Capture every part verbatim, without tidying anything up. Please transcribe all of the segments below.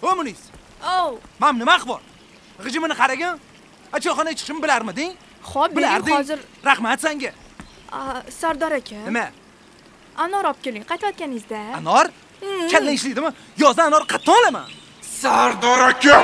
O Munis. Oh. Mam nima axbor? G'ijimini qaragin. Choyxonaga chiqishimni bilarmiding? Xo'p, bilarding. Hozir rahmat senga. Sardor aka. Nima? Anor olib keling, qaytayotganingizda. Anor? Kalla ishlaydimi? Yozda anor qatton olaman. Sardor aka.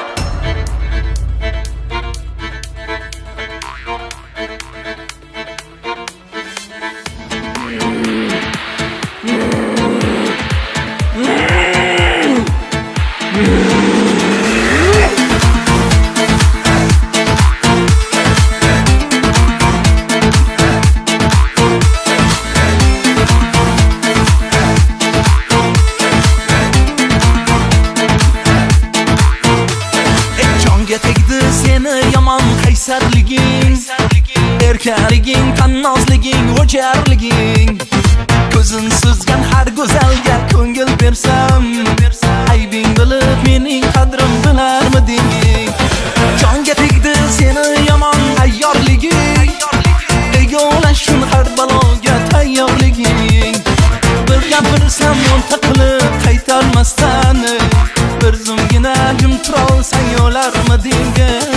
Qaysarliging, erkaliging, tannozliging, o'jarliging. Ko'zin suzgan har go'zalga ko'ngil bersam, aybing bilib mening qadrim bilarmiding? Jonga tegdi seni yomon ayyorliging, egolash har baloga tayyorliging. Bir gapirsam o'nta qilib qaytarmasdan, bir zumgina jim tura olsang yo'larmiding?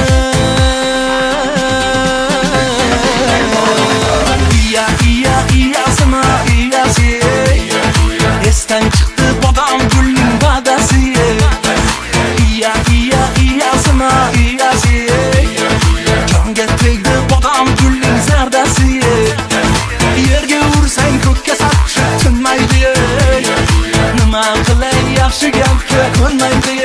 Esdan chiqdi bodom gulning va'dasi. Iya iya iyasima iyasi. Jonga tegdi bodom gulning zardasi. Yerga ursang ko'kka sapchib tinmaydi. Nima qilay yaxshi gapga ko'nmaydi.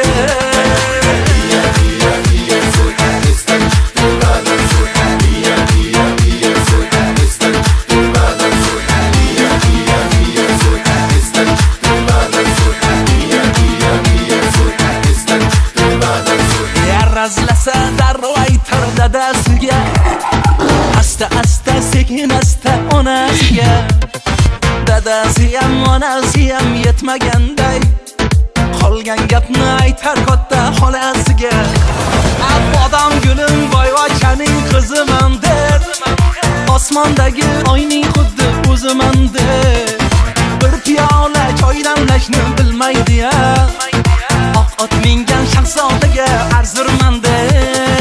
Razlasa darrov aytar dadasiga, asta asta sekin asta onasiga. Dadasi ham onasi ham yetmaganday, qolgan gapni aytar katta xolasiga. Bodom gulim boyvachaning qiziman der, osmondagi oyning xuddi o'ziman der. Bir piyola choy damlashni bilmaydi ya, oq ot mingan shahzodaga arzirman der.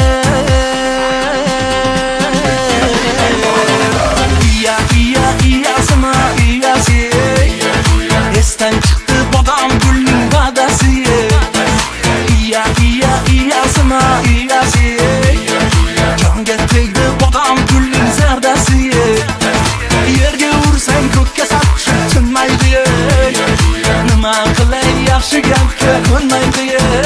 Iya iya iyasima iyasi. Esdan chiqdi bodom gulning va'dasi. Iya iya iyasima iyasi. Jonga tegdi bodom gulning zardasi. Yerga ursang ko'kka sapchib tinmaydi. Nima qilay yaxshi gapga ko'nmaydi.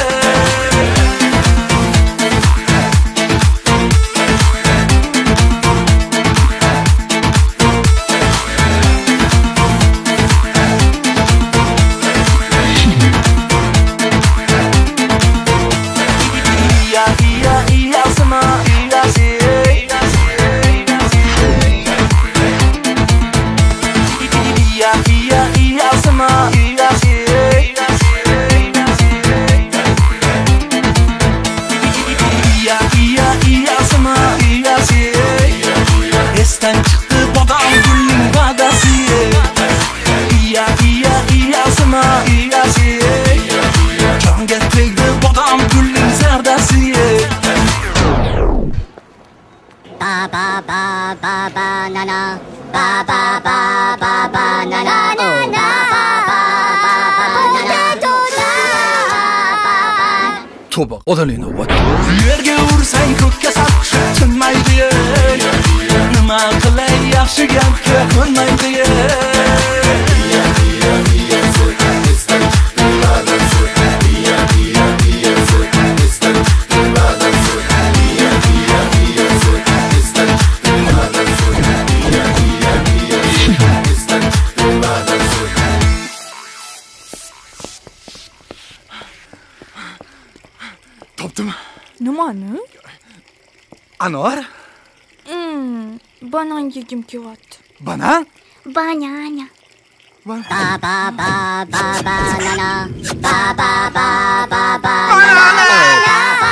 Esdan chiqdi bodom gulning va'dasi. Iya iya iyasima iyasi. Jonga tegdi bodom gulning zardasi. Ba ba ba ba ba na na, ba ba ba ba ba na na na na, ba ba ba ba na na. To'ba, odamlarni vat. Yerga ursang ko'kka sapchib tinmaydi. Nima qilay yaxshi gapga ko'nmaydi. Topdim. Nimani? Anor? Hmm, banan yegim kelyapti. Banan? Banana. Ba ba ba ba ba na na, ba ba ba ba ba na na.